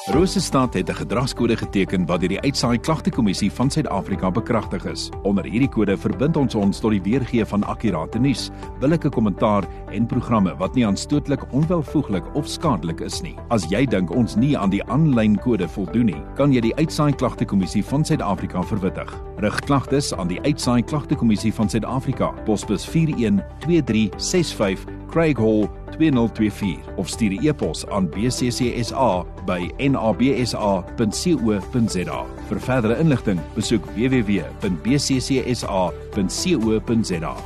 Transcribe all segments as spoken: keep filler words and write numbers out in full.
Rosestad het 'n gedragskode geteken wat deur die Uitsaai Klagtekommissie van Suid-Afrika bekragtig is. Onder hierdie kode verbind ons ons tot die weergee van akkurate nuus, billike kommentaar en programme wat nie aanstootlik, onwelvoeglik of skadelik is nie. As jy dink ons nie aan die aanlyn kode voldoen nie, kan jy die Uitsaai Klagtekommissie van Suid-Afrika verwittig. Rig klagtes aan die Uitsaai Klagtekommissie van Suid-Afrika, posbus vier een twee drie ses vyf, Craig Hall twee nul twee vier of stuur 'n e-pos aan b c c s a by n a b s a punt co punt z a. Vir verdere inligting, besoek w w w punt b c c s a punt co punt z a.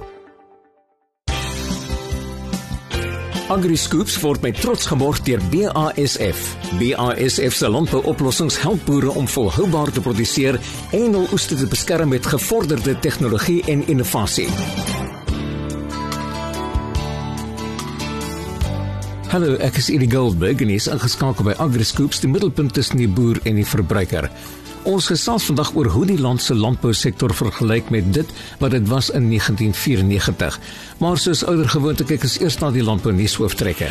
AgriScoops word met trots geborg deur B A S F. B A S F se landbouoplossings help boere om volhoubaar te produseer en hul oeste te beskerm met gevorderde tegnologie en innovasie. Hallo, ek is Eddie Goldberg en is ingeskakel by AgriScoops, die middelpunt tussen die boer en die verbruiker. Ons gesels vandag oor hoe die land se landbousektor vergelyk met dit wat dit was in negentien vyfennegentig. Maar soos ouer gewoonte kyk ons eers na die landbounuushooftrekke.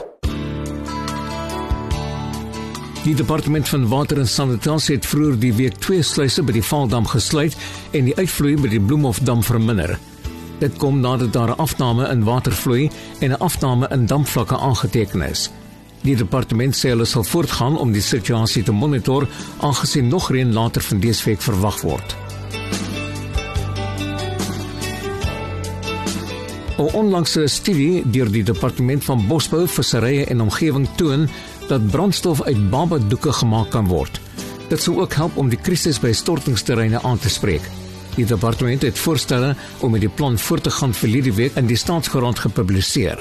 Die Departement van Water en Sanitasie het vroeër die week twee sluise by die Vaaldam gesluit en die uitvloei by die Bloemhofdam verminder. Dit kom nadat daar 'n afname in watervloei en 'n afname in dampvlakke aangeteken is. Die departement sê hulle sal voortgaan om die situasie te monitor, aangesien nog reën later van dese week verwag word. 'n Onlangse studie deur die Departement van Bosbou, Visserye en Omgewing toon dat brandstof uit babadoeke gemaak kan word. Dit sou ook help om die krisis by stortingsterreine aan te spreek. Die departement het voorstelle om met die plan voort te gaan vir hierdie week in die Staatskoerant gepubliseer.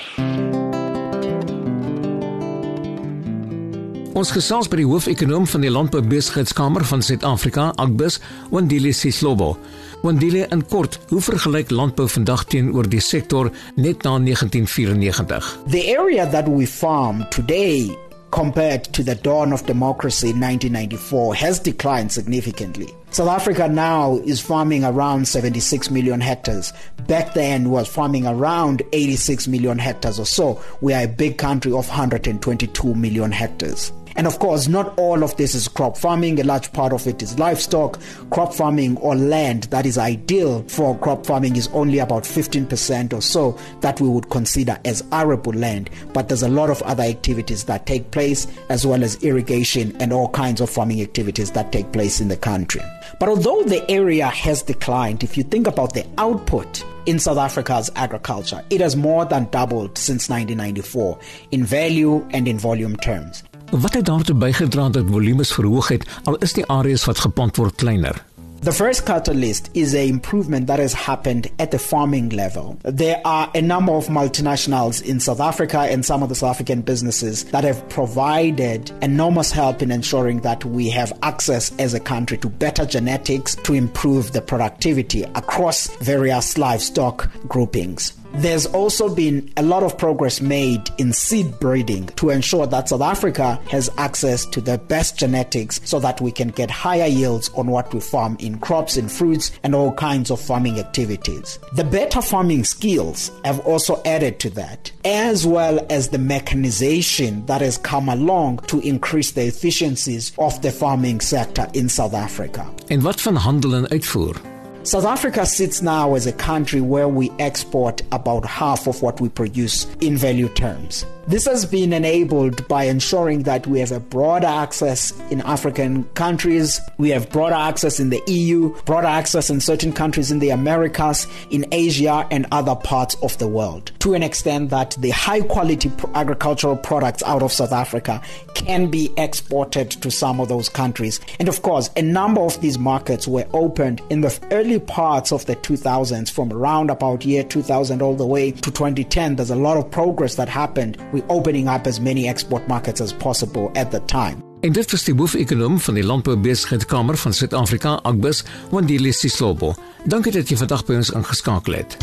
Ons gesels by die hoofekonoom van die Landboubesighidskamer van Suid-Afrika, Agbus, Wandile Sislobo. Wandile, in kort, hoe vergelyk landbou vandag teenoor die sektor net na negentien vyfennegentig? The area that we farm today compared to the dawn of democracy in nineteen ninety-four has declined significantly. South Africa now is farming around seventy-six million hectares. Back then was farming around eighty-six million hectares or so. We are a big country of one hundred twenty-two million hectares. And of course, not all of this is crop farming. A large part of it is livestock. Crop farming or land that is ideal for crop farming is only about fifteen percent or so that we would consider as arable land. But there's a lot of other activities that take place, as well as irrigation and all kinds of farming activities that take place in the country. But although the area has declined, if you think about the output in South Africa's agriculture, it has more than doubled since nineteen ninety-four in value and in volume terms. Wat het daartoe bygedra dat volumes verhoog het, al is die areas wat geplant word kleiner? The first catalyst is an improvement that has happened at the farming level. There are a number of multinationals in South Africa and some of the South African businesses that have provided enormous help in ensuring that we have access as a country to better genetics to improve the productivity across various livestock groupings. There's also been a lot of progress made in seed breeding to ensure that South Africa has access to the best genetics so that we can get higher yields on what we farm in crops, in fruits, and all kinds of farming activities. The better farming skills have also added to that, as well as the mechanization that has come along to increase the efficiencies of the farming sector in South Africa. En wat van handel en uitvoer? South Africa sits now as a country where we export about half of what we produce in value terms. This has been enabled by ensuring that we have a broader access in African countries, we have broader access in the E U, broader access in certain countries in the Americas, in Asia and other parts of the world, to an extent that the high quality agricultural products out of South Africa can be exported to some of those countries. And of course, a number of these markets were opened in the early parts of the two thousands, from around about year two thousand all the way to twenty ten. There's a lot of progress that happened. We're opening up as many export markets as possible at the time. En dit was die hoofekonoom van die Landboubesighidskamer van Suid-Afrika, Agbus, Wandile Sislobo. Dankie dat jy vandag by ons ingeskakel het.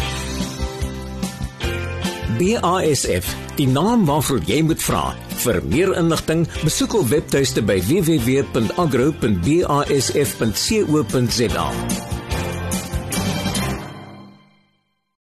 B A S F, die naam waarvoor jy moet vra. Vir meer inligting, besoek ons webtuiste by w w w punt agro punt b a s f punt co punt z a.